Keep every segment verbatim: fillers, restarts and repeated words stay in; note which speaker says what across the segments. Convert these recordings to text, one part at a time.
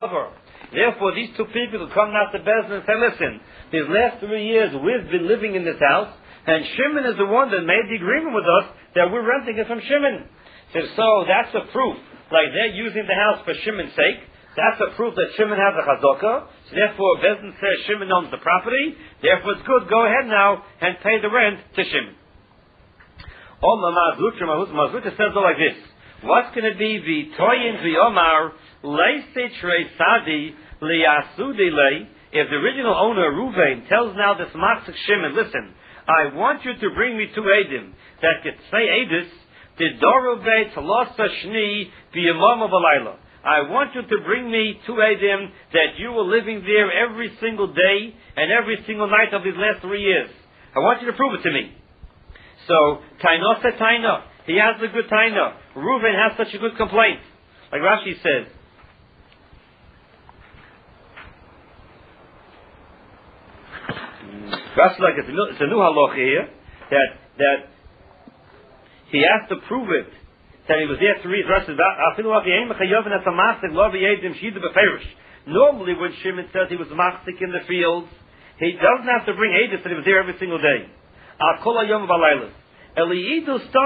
Speaker 1: Therefore, these two people who come now to Bezdin and say, listen, these last three years we've been living in this house, and Shimon is the one that made the agreement with us that we're renting it from Shimon. So, so that's a proof, like they're using the house for Shimon's sake. That's a proof that Shimon has a chazaka. So therefore, Bezdin says Shimon owns the property. Therefore, it's good. Go ahead now and pay the rent to Shimon. Oma Mazutra, Mazutra says it like this. What's going to be V'toyin V'omar Leisitre Sadi Liasudi Le? If the original owner Ruvain tells now this Matzik Shimon, listen, I want you to bring me two Eidim that could say Eidus, the Dorove Talosa Shni V'yamama V'layla. I want you to bring me two Eidim that you were living there every single day and every single night of these last three years. I want you to prove it to me. So, Tainosa Taina. He has a good taina. Reuven has such a good complaint. Like Rashi says. Rashi, like it's a new, it's a new halacha here, that, that he has to prove it, that he was there three years. Normally when Shimon says he was machzik in the fields, he doesn't have to bring edus that he was there every single day. It's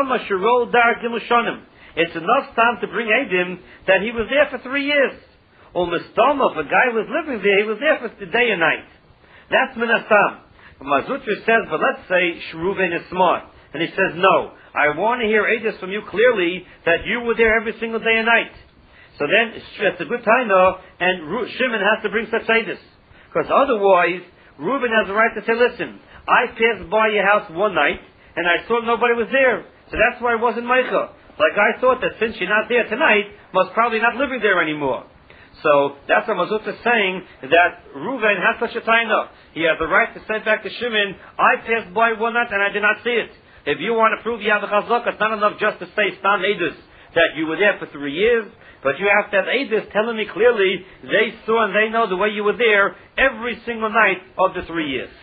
Speaker 1: enough time to bring Eidim that he was there for three years. Or Mistama, if a guy was living there, he was there for the day and night. That's Minastam. Mazutra says, but let's say Shruven is smart. And he says, no, I want to hear Eidim from you clearly that you were there every single day and night. So then, it's a good time though, and Shimon has to bring such Eidim. Because otherwise, Reuben has the right to say, listen, I passed by your house one night, and I saw nobody was there. So that's why I wasn't Meicha. Like I thought that since you're not there tonight, must probably not living there anymore. So that's what Mazut is saying, that Reuven has such a taina. He has the right to send back to Shimon, I passed by one night and I did not see it. If you want to prove you have a chazaka, it's not enough just to say Stam Eidus, that you were there for three years, but you have to have Eidus telling me clearly they saw and they know the way you were there every single night of the three years.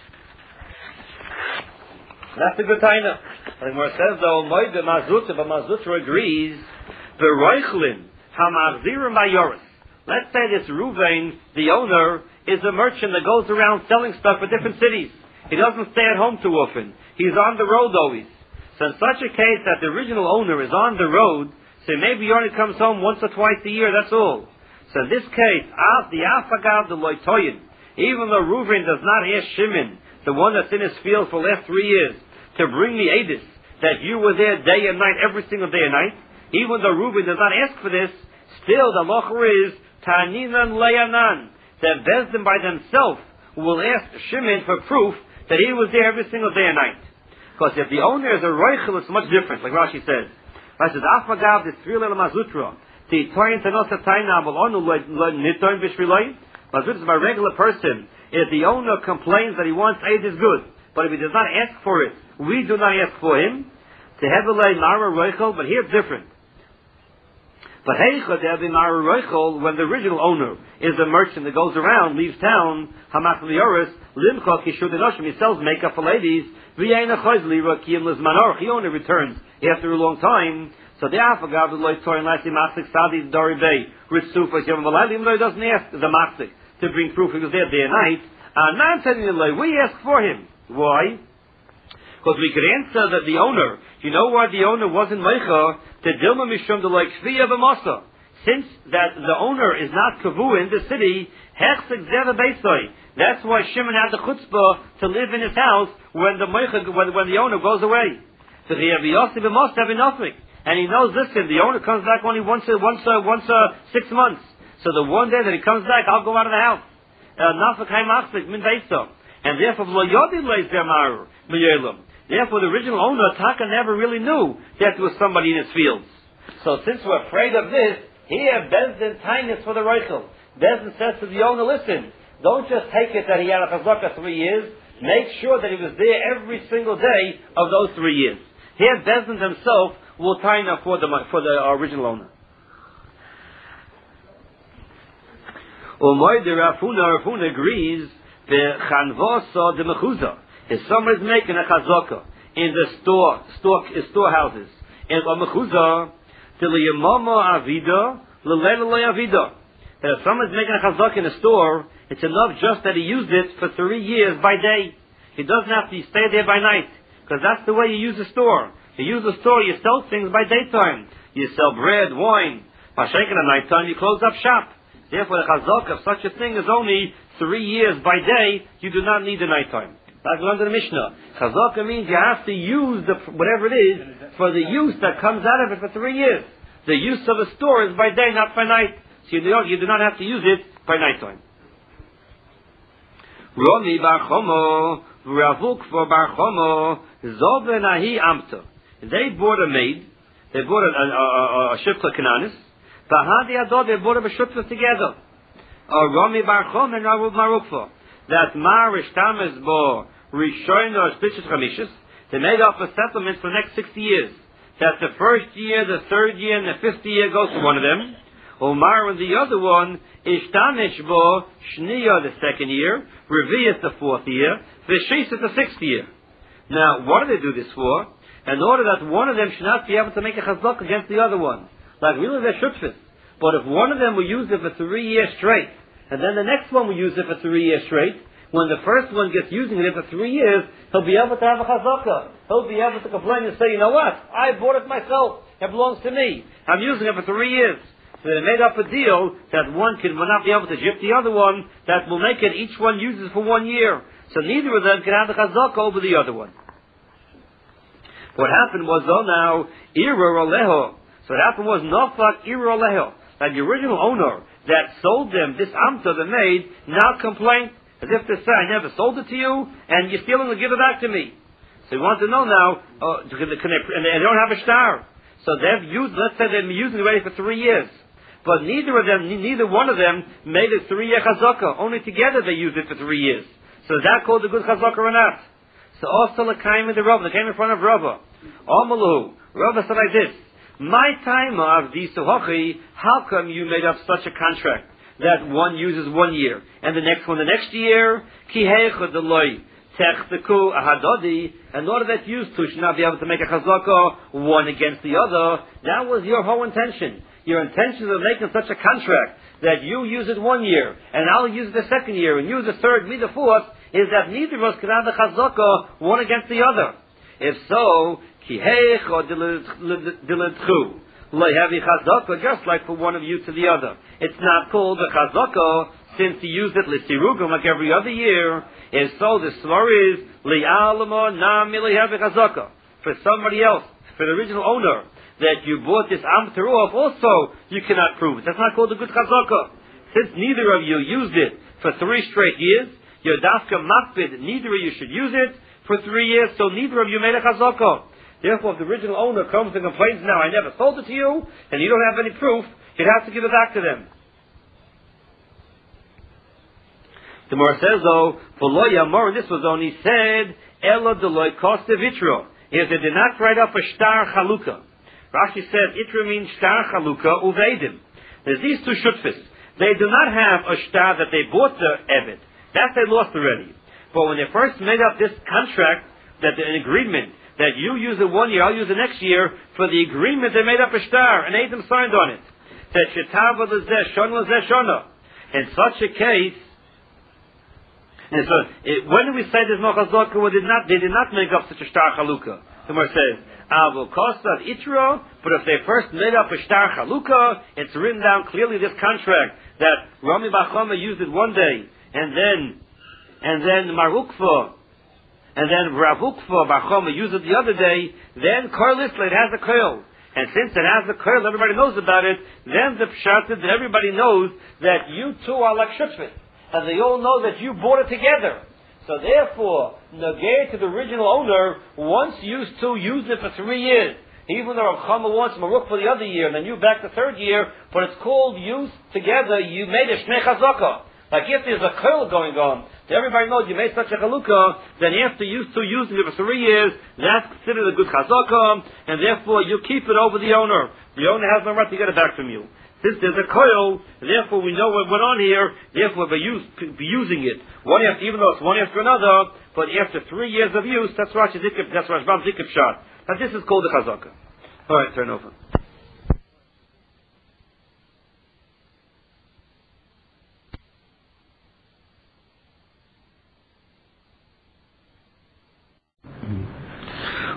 Speaker 1: That's a good taina. And where it says though, Moide Mazutra, but Mazutra agrees, the Reichlin, Hamachzirim Bayoris. Let's say this Ruvain, the owner, is a merchant that goes around selling stuff for different cities. He doesn't stay at home too often. He's on the road always. So in such a case that the original owner is on the road, so maybe he only comes home once or twice a year, that's all. So in this case, the Afagav, the Loitoyin, even though Ruvain does not ask Shimon, the one that's in his field for the last three years, to bring me Eidus, that you were there day and night, every single day and night, even though Reuben does not ask for this, still the locher is Taninan Leyanan, that Bezdin by themselves will ask Shimon for proof that he was there every single day and night. Because if the owner is a Reichel, it's much different, like Rashi says. Rashi says, Afagav, this three little Mazutra, the Toyin Tanosa Taina, Valonu Nitoin Bishviloi. Mazutra is a regular person. If the owner complains that he wants aid is good, but if he does not ask for it, we do not ask for him. To Hevelei Mara Reichel, but here it's different. But Heicha to have Mara Reichel, when the original owner is a merchant that goes around, leaves town, Hamach Lioris, Limcha Kishud Enoshim, he sells makeup for ladies, V'yeina Chozli Rakim Lizmanor, he only returns after a long time. So the Afagav, the Loi Torin Lasi Masik Sadi Dori Bay, Ritsufa Yom Valai, even though he doesn't ask the Masik to bring proof he was there day and night, and not telling the Loi, we ask for him. Why? Because we could answer that the owner, you know why the owner wasn't Meicha, the Dilma Mishum the like Shviya B'Masa. Since that the owner is not Kavu in the city, Hechsek Zeva Beisoi. That's why Shimon had the chutzpah to live in his house when the Meicha, when, when the owner goes away. So the Yossi B'Masa have nothing. And he knows, listen, the owner comes back only once, uh, once, uh, once, uh, six months. So the one day that he comes back, I'll go out of the house. Nafak Haimachsik Min Beiso. And therefore, Lo Yodin Leis Yamar Miyelim. Therefore, the original owner, Taka, never really knew that there was somebody in his fields. So since we're afraid of this, here, Bezdin Tainis for the Reichel. Bezdin says to the owner, listen, don't just take it that he had a chazaka three years. Make sure that he was there every single day of those three years. Here, Bezdin himself will tie up for the, for the original owner. Umoy de Rafuna, Rafuna agrees, the Chanvosa de Mechuza. If someone is making a chazaka in the store, store, storehouses, and a mechuzah, till yamama avida, lelele avida. that if someone's making a chazaka in a store, it's enough just that he used it for three years by day. He doesn't have to stay there by night, because that's the way you use the store. You use the store, you sell things by daytime. You sell bread, wine. By shaking at nighttime, you close up shop. Therefore, the chazaka of such a thing is only three years by day. You do not need the nighttime. Like we learned in the Mishnah. Chazaka means you have to use the, whatever it is for the use that comes out of it for three years. The use of a store is by day, not by night. So you do not, you do not have to use it by nighttime. Rami bar Chomo, Ravuk for bar Chomo, Zovenahi Amta. They bought a maid. They bought a, a, a, a shipta Cananis. Bahadi Adod, they bought a shipta together. Rami bar Chomo and Ravuk Marukfa. That Marish Tamas Bo Rishon or Spishis Chamishis, they made up a settlement for the next sixty years. That the first year, the third year, and the fifth year goes to one of them. Omar and the other one, Ishtamish Bo Shniya the second year, Revius the fourth year, Vishis the sixth year. Now, what do they do this for? In order that one of them should not be able to make a chazak against the other one. Like really they're shutfis. But if one of them will use it for three years straight, and then the next one will use it for three years straight, when the first one gets using it for three years, he'll be able to have a chazaka. He'll be able to complain and say, you know what? I bought it myself. It belongs to me. I'm using it for three years. So they made up a deal that one can will not be able to jip the other one, that will make it each one uses for one year. So neither of them can have the chazaka over the other one. What happened was, though, now, Ira Aleho. So what happened was, Nofak Ira Aleho. That the original owner that sold them this amta, the maid, now complained, as if to say, I never sold it to you, and you're stealing to give it back to me. So we want to know now, uh, can they, and they don't have a star. So they've used, let's say they've been using it already for three years. But neither of them, neither one of them made a three-year chazaka. Only together they used it for three years. So is that called a good chazaka or not? So also the came in the Rava, they came in front of Rava. Amalu, Rava said like this, my time of the Suhachi, how come you made up such a contract that one uses one year and the next one the next year? Kihecha deloi techtiku ahadodi, in order that you two should not be able to make a chazaka one against the other. That was your whole intention. Your intention of making such a contract that you use it one year and I'll use it the second year and you the third, me the fourth, is that neither of us can have the chazaka one against the other. If so, kihecha diletchu. Lehavi chazaka, just like for one of you to the other. It's not called a chazaka, since he used it listirugum like every other year. If so, the svar is li'alama nami lehavi chazaka. For somebody else, for the original owner, that you bought this am teruah, also you cannot prove it. That's not called a good chazaka. Since neither of you used it for three straight years, your dafka makbid, neither of you should use it for three years, so neither of you made a chazaka. Therefore, if the original owner comes and complains now, I never sold it to you, and you don't have any proof, you'd have to give it back to them. The Gemara says, though, for lo yamor, this was only said, elo deloy koste vitro. If they did not write up a shtar chaluka. Rashi said, itra means shtar chaluka uvedim. There's these two shutfis. They do not have a shtar that they bought the ebed. That they lost already. But when they first made up this contract, that an agreement, that you use it one year, I'll use it next year, for the agreement they made up a shtar, and Adam signed on it. That shetava lezeh shona lezeh shona. In such a case, and so, it, when do we say there's no chazaka? Well, did not, they did not make up such a shtar chaluka. The Gemara says, Avol kostav itro, but if they first made up a shtar chaluka, it's written down clearly this contract, that Rami Bachama used it one day, and then, and then Marukfa, and then Ravukfa Bachama used it the other day, then Karlisla, it has a koil. And since it has a koil, everybody knows about it, then the pshat is that everybody knows that you two are like shutfit. And they all know that you bought it together. So therefore, negate to the original owner, once you two used it for three years, even though Rav Chama wants Maruk for the other year, and then you back the third year, but it's called use together, you made a shnei chazaka. Like if there's a koil going on, so everybody knows you made such a chalukah, then after you two using it for three years, that's considered a good chazaka, and therefore you keep it over the owner. The owner has no right to get it back from you. Since there's a koil, therefore we know what went on here, therefore by use, be using it. One after, even though it's one after another, but after three years of use, that's Rashi Zikib, that's Rashbam Zikib shot. Now this is called the chazaka. Alright, turn over.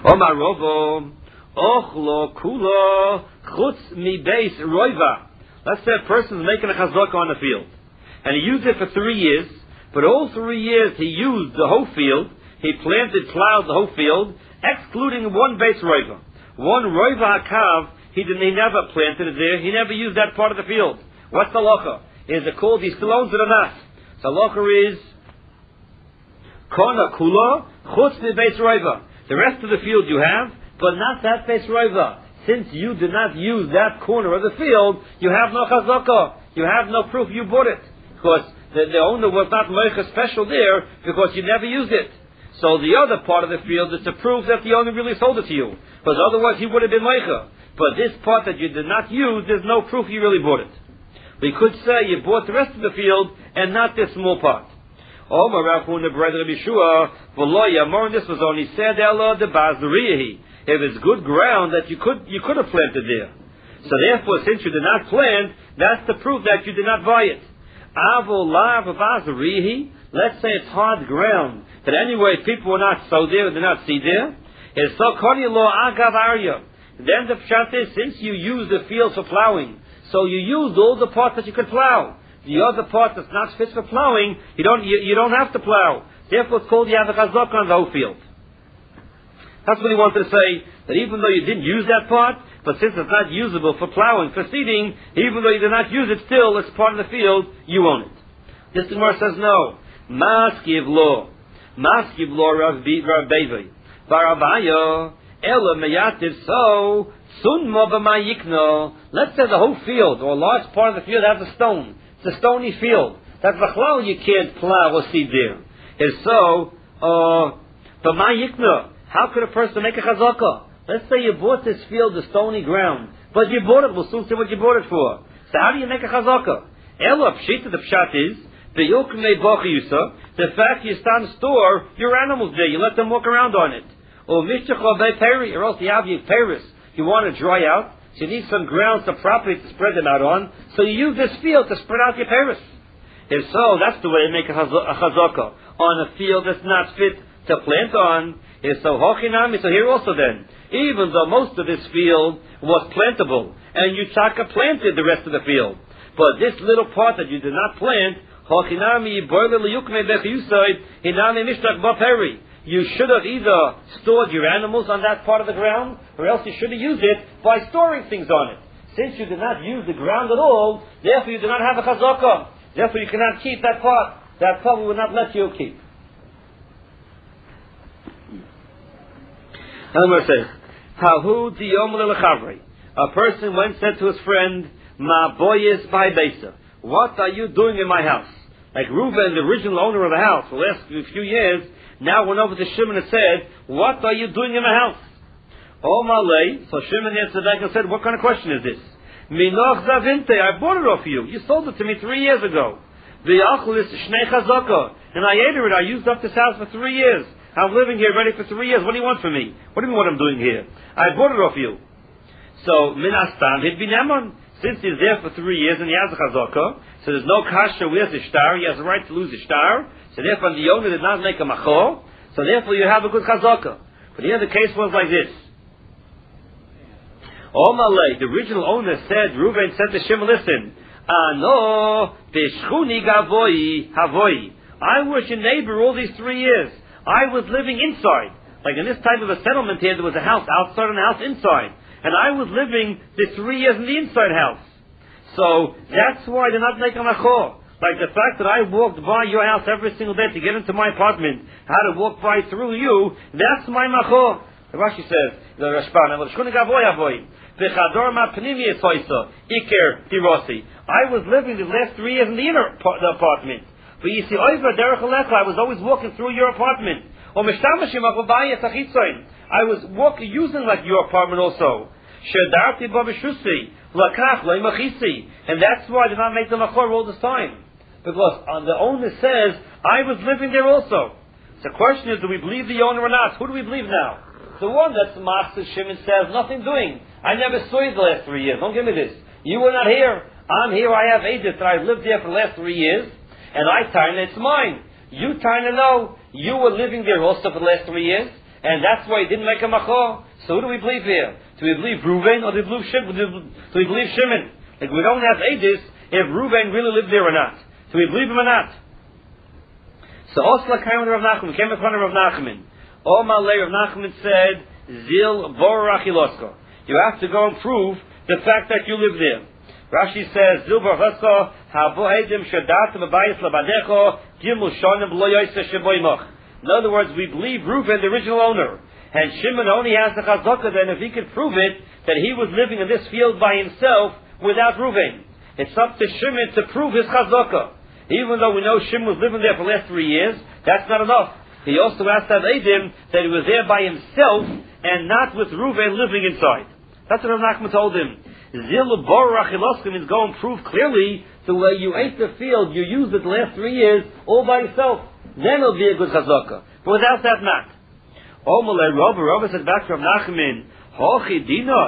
Speaker 1: Omar Rovo, Ochlo Kula Chutz Mi Beis Roiva. Let's say a person is making a chazaka on the field, and he used it for three years, but all three years he used the whole field, he planted, plowed the whole field, excluding one base roiva. One roiva hakav, he didn't, he never planted it there, he never used that part of the field. What's the halacha? Is it called, he still owns it or not? So halacha is, Kona Kula Chutz Mi Beis Roiva. The rest of the field you have, but not that base roiva. Since you did not use that corner of the field, you have no chazakah. You have no proof you bought it. Because the, the owner was not moicha special there, because you never used it. So the other part of the field is to prove that the owner really sold it to you. Because otherwise he would have been moicha. But this part that you did not use, there's no proof you really bought it. We could say you bought the rest of the field, and not this small part. Oh, Marafun, the brother of Yeshua, V'lo Yamor, this was only said, Ella de Bazriyahi. If it's good ground that you could you could have planted there. So therefore, since you did not plant, that's the proof that you did not buy it. Avol lav Bazriyahi. Let's say it's hard ground that anyway people will not sow there, did not see there. It's so koni lo agav arya. Then the pshat is, since you used the field for plowing, so you used all the parts that you could plow. The other part that's not fit for plowing, you don't you, you don't have to plow. Therefore, it's called you have a chazak on the whole field. That's what he wanted to say, that even though you didn't use that part, but since it's not usable for plowing, for seeding, even though you did not use it, still it's part of the field, you own it. This Gemara says no. Maskiv lo. Maskiv lo Rav Bevi. Varavayo. Ela meyativ so. Sunma b'mayikno. Let's say the whole field, or a large part of the field, has a stone. It's a stony field. That v'chlal you can't plow or seed there. It's so, uh, b'mayikno. How could a person make a chazakah? Let's say you bought this field of stony ground, but you bought it, we'll soon see what you bought it for. So how do you make a chazakah? Ela pshita, the pshat is, the yokmei bachiyusa, the fact you stand store your animals there, you let them walk around on it. Or mishtacha peri, or else you have your peris, you want to dry out, so you need some ground, some property to spread them out on, so you use this field to spread out your peris. If so, that's the way to make a chazakah. On a field that's not fit to plant on, is so hochinami, so here also then, even though most of this field was plantable, and you taka planted the rest of the field, but this little part that you did not plant, hochinami boiler liyukme bechiyusay hinami mishtach baperi. You should have either stored your animals on that part of the ground, or else you should have used it by storing things on it. Since you did not use the ground at all, therefore you do not have a chazakah. Therefore you cannot keep that part. That part we will not let you keep. Elmer says, Hahu diyom lelechavri. A person went said to his friend, Ma boyes by besa. What are you doing in my house? Like Reuben, the original owner of the house, for the last few years, now went over to Shimon and said, what are you doing in my house? Oh malay. So Shimon answered back and said, what kind of question is this? Minoch zavinte, I bought it off you. You sold it to me three years ago. V'yachlis shnei chazaka. And I ate it. I used up this house for three years. I'm living here ready for three years. What do you want from me? What do you mean what I'm doing here? I bought it off you. So, min astam, he'd be neman. Since he's there for three years and he has a chazaka, so there's no kasha, where's the shtar? He has the right to lose the shtar. So therefore the owner did not make a machor. So therefore you have a good chazaka. But here the case was like this. Omalei, the original owner said, Reuven said to Shimon, listen, Ano, bishchuni gavoi, havoi. I was your neighbor all these three years. I was living inside. Like in this type of a settlement here, there was a house outside and a house inside. And I was living the three years in the inside house. So that's why I did not make a machor. Like the fact that I walked by your house every single day to get into my apartment, how to walk by through you, that's my machor. The Rashi says, the Rashban, I was living the last three years in the inner the apartment. But you see, I was always walking through your apartment. I was walking, using like your apartment also. And that's why I did not make the machor all this time. Because uh, the owner says, I was living there also. So the question is, do we believe the owner or not? Who do we believe now? The one that's Master Shimon says, nothing doing. I never saw you the last three years. Don't give me this. You were not here. I'm here. I have agents that I've lived there for the last three years. And I time it's mine. You time to know you were living there also for the last three years, and that's why he didn't make a machor. So who do we believe here? Do we believe Reuven or do we believe Shimon? Do we believe Shimon? Like we don't have ages if Reuven really lived there or not. Do we believe him or not? So Osla came with Rav Nachman, came in front of Rav Nachman. O Malay, Rav Nachman said, Zil Bor Rachilosko. You have to go and prove the fact that you live there. Rashi says, Zil Bor Rachilosko, Habo Edim Shadatim Abayis Labadecho, Gimel Shonim B'lo Yoyse Sheboimoch. In other words, we believe Reuven, the original owner. And Shimon only has the chazaka then if he could prove it that he was living in this field by himself without Reuven. It's up to Shimon to prove his chazaka. Even though we know Shimon was living there for the last three years, that's not enough. He also has to have Eidim that he was there by himself and not with Reuven living inside. That's what Rav Nachman told him. Zil Bor Rachiloskim is going to prove clearly the way you ate the field, you used it the last three years all by yourself. Then it'll be a good chazaka. But without that, not. Omalei Rova, Rova said back to Rav Nachman, Hochi Dina,